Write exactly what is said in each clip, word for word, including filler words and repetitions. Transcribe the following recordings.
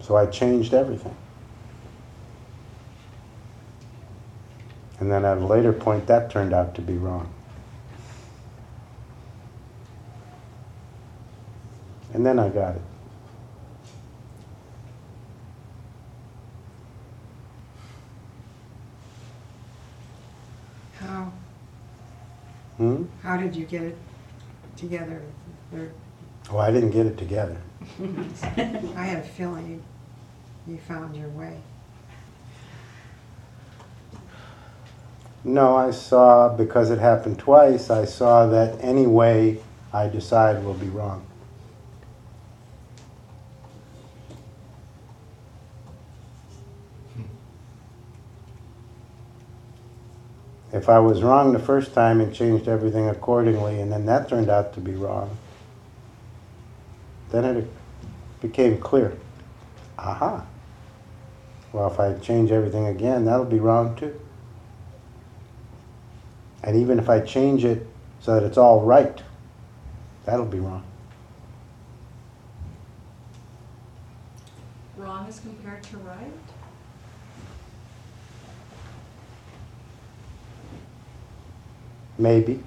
So I changed everything. And then at a later point, that turned out to be wrong. And then I got it. How? Hmm? How did you get it together? Or, Oh, I didn't get it together. I had a feeling you, you found your way. No, I saw, because it happened twice, I saw that any way I decide will be wrong. If I was wrong the first time and changed everything accordingly, and then that turned out to be wrong, then it became clear. Aha. Well, if I change everything again, that'll be wrong too. And even if I change it so that it's all right, that'll be wrong. Wrong as compared to right? Maybe.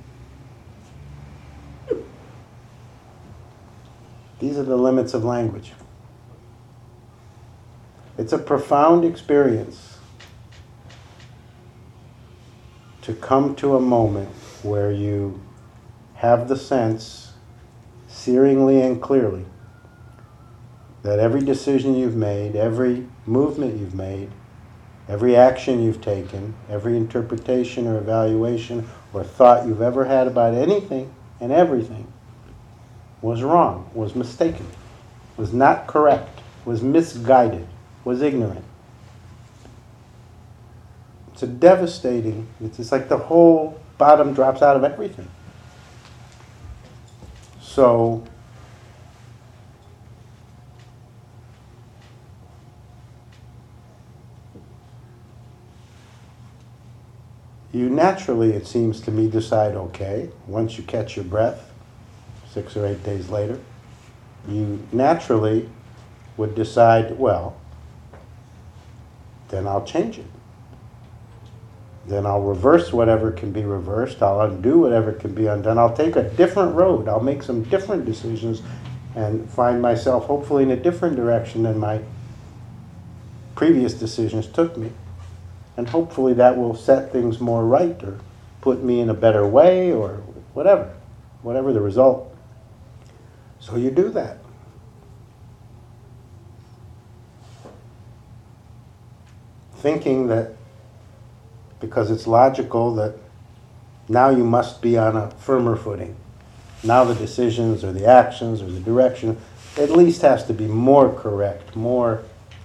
These are the limits of language. It's a profound experience to come to a moment where you have the sense, searingly and clearly, that every decision you've made, every movement you've made, every action you've taken, every interpretation or evaluation or thought you've ever had about anything and everything was wrong, was mistaken, was not correct, was misguided, was ignorant. It's a devastating, it's just like the whole bottom drops out of everything. So, you naturally, it seems to me, decide, okay, once you catch your breath, six or eight days later, you naturally would decide, well, then I'll change it. Then I'll reverse whatever can be reversed. I'll undo whatever can be undone. I'll take a different road. I'll make some different decisions and find myself hopefully in a different direction than my previous decisions took me. And hopefully that will set things more right or put me in a better way or whatever, whatever the result. So you do that. Thinking that because it's logical that now you must be on a firmer footing. Now the decisions or the actions or the direction at least has to be more correct, more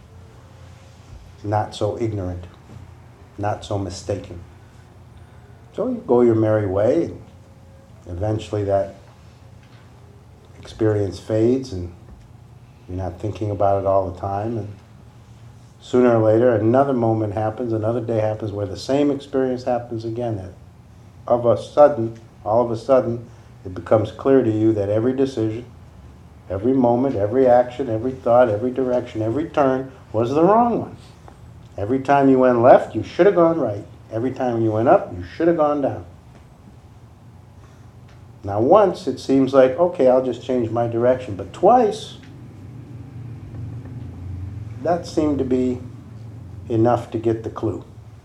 not so ignorant, not so mistaken. So you go your merry way, and eventually that experience fades and you're not thinking about it all the time, and sooner or later another moment happens, another day happens where the same experience happens again. That of a sudden, all of a sudden, it becomes clear to you that every decision, every moment, every action, every thought, every direction, every turn was the wrong one. Every time you went left, you should have gone right. Every time you went up, you should have gone down. Now once, it seems like, okay, I'll just change my direction. But twice, that seemed to be enough to get the clue.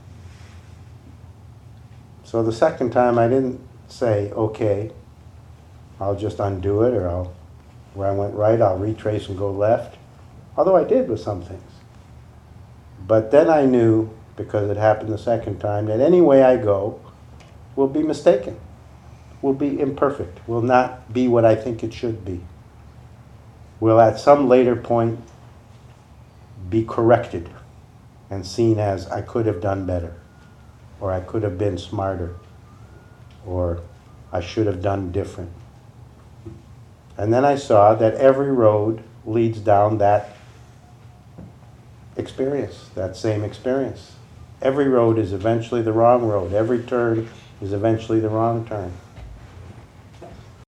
So the second time, I didn't say, okay, I'll just undo it, or I'll, where I went right, I'll retrace and go left. Although I did with some things. But then I knew, because it happened the second time, that any way I go will be mistaken, will be imperfect, will not be what I think it should be, will at some later point be corrected and seen as I could have done better, or I could have been smarter, or I should have done different. And then I saw that every road leads down that experience, that same experience. Every road is eventually the wrong road. Every turn is eventually the wrong turn.